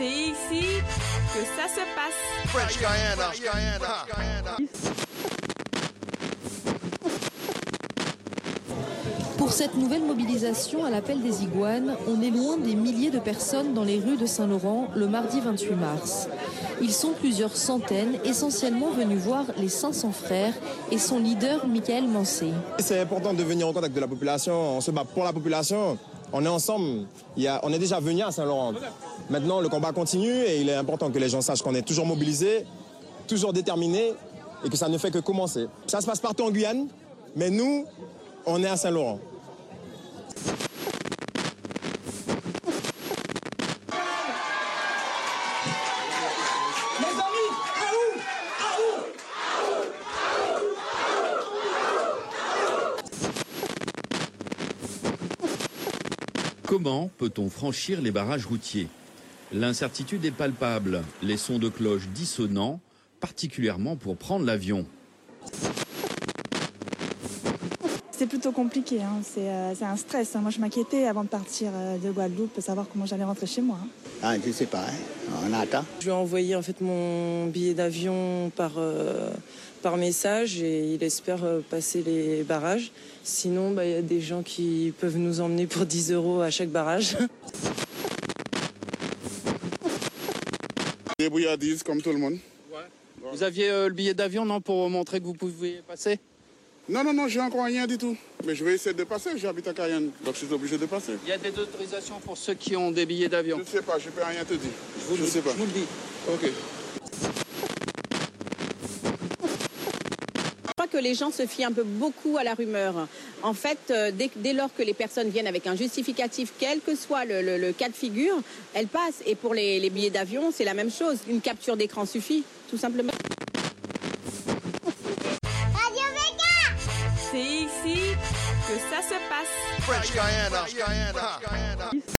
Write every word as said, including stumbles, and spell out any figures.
C'est ici que ça se passe. French Guiana, Guyana, Guyana. Pour cette nouvelle mobilisation à l'appel des iguanes, on est loin des milliers de personnes dans les rues de Saint-Laurent le mardi vingt-huit mars. Ils sont plusieurs centaines, essentiellement venus voir les cinq cents frères et son leader Michael Mancé. C'est important de venir en contact de la population, on se bat pour la population, on est ensemble, il y a, on est déjà venu à Saint-Laurent. Maintenant le combat continue et il est important que les gens sachent qu'on est toujours mobilisés, toujours déterminés et que ça ne fait que commencer. Ça se passe partout en Guyane, mais nous, on est à Saint-Laurent. Comment peut-on franchir les barrages routiers? L'incertitude est palpable, les sons de cloche dissonants, particulièrement pour prendre l'avion. C'est plutôt compliqué, hein. c'est euh, un stress. Moi je m'inquiétais avant de partir de Guadeloupe, savoir comment j'allais rentrer chez moi. Ah, je sais pas, hein. On attend. Je lui ai envoyé en fait mon billet d'avion par, euh, par message et il espère euh, passer les barrages. Sinon, bah, y a des gens qui peuvent nous emmener pour dix euros à chaque barrage. Débrouillardise comme tout le monde. Ouais. Ouais. Vous aviez euh, le billet d'avion, non, pour montrer que vous pouviez passer? Non, non, non, j'ai encore rien du tout. Mais je vais essayer de passer, j'habite à Cayenne, donc je suis obligé de passer. Il y a des autorisations pour ceux qui ont des billets d'avion? Je ne sais pas, je ne peux rien te dire. Je vous, je le, sais pas. Je vous le dis. Ok. Je crois que les gens se fient un peu beaucoup à la rumeur. En fait, euh, dès, dès lors que les personnes viennent avec un justificatif, quel que soit le, le, le cas de figure, elles passent. Et pour les, les billets d'avion, c'est la même chose. Une capture d'écran suffit, tout simplement. C'est ici que ça se passe. French Guiana, Guyana, Guyana.